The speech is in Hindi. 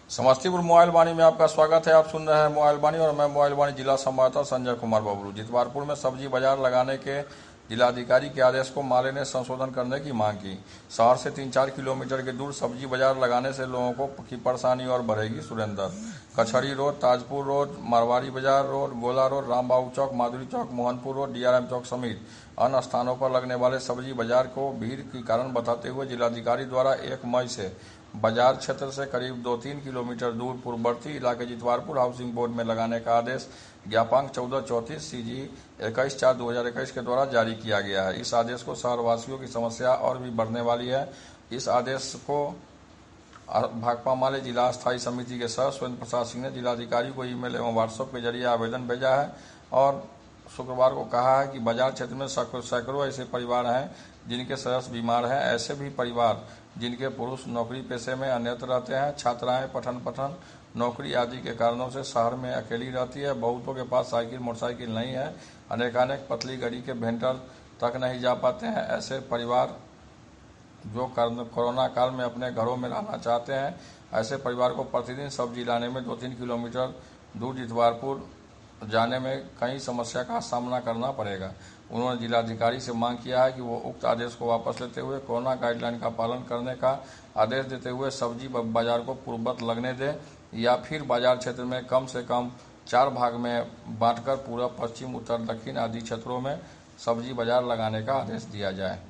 समस्तीपुर मोबाइल वाणी में आपका स्वागत है। आप सुन रहे हैं मोबाइल वाणी और मैं मोबाइल वाणी जिला संवाददाता संजय कुमार बबलू। जितवारपुर में सब्जी बाजार लगाने के जिलाधिकारी के आदेश को माले ने संशोधन करने की मांग की। शहर से 3-4 किलोमीटर के दूर सब्जी बाजार लगाने से लोगों की परेशानी और बढ़ेगी। सुरेंद्र कचहरी road, Tajpur road, Marwari Bazar road, Gola road, Rambabu Chowk, Madhuri Chowk, Mohanpur road, DRM Chowk समेत अन्य स्थानों पर लगने वाले सब्जी बाजार को भीड़ की कारण बताते हुए जिलाधिकारी द्वारा 1 मई से बाजार क्षेत्र से करीब 2-3 किलोमीटर दूर पूर्ववर्ती इलाके जितवारपुर हाउसिंग बोर्ड में लगाने का आदेश ज्ञापांक 1434 CG 21/4/2021 के द्वारा जारी किया गया है। इस आदेश को शहरवासियों की समस्या और भी बढ़ने वाली है। इस आदेश को भाकपा माले जिला स्थायी समिति के सदस्य सुरेंद्र प्रसाद सिंह ने जिलाधिकारी को ईमेल एवं व्हाट्सएप के जरिए आवेदन भेजा है और शुक्रवार को कहा है कि बाजार क्षेत्र में सैकड़ों ऐसे परिवार हैं जिनके सदस्य बीमार हैं। ऐसे भी परिवार जिनके पुरुष नौकरी पेशे में अन्यत्र रहते हैं, छात्राएं पठन नौकरी आदि के कारणों से शहर में अकेली रहती है। बहुतों के पास साइकिल मोटरसाइकिल नहीं है, अनेकानेक पतली गाड़ी के वेंडर तक नहीं जा पाते हैं। ऐसे परिवार जो कोरोना काल में अपने घरों में रहना चाहते हैं, ऐसे परिवार को प्रतिदिन सब्जी लाने में 2-3 किलोमीटर दूर जितवारपुर जाने में कई समस्या का सामना करना पड़ेगा। उन्होंने जिलाधिकारी से मांग किया है कि वो उक्त आदेश को वापस लेते हुए कोरोना गाइडलाइन का पालन करने का आदेश देते हुए सब्जी बाजार को पूर्ववत लगने दें या फिर बाजार क्षेत्र में कम से कम 4 भाग में बांटकर पूर्व, पश्चिम, उत्तर, दक्षिण आदि क्षेत्रों में सब्जी बाजार लगाने का आदेश दिया जाए।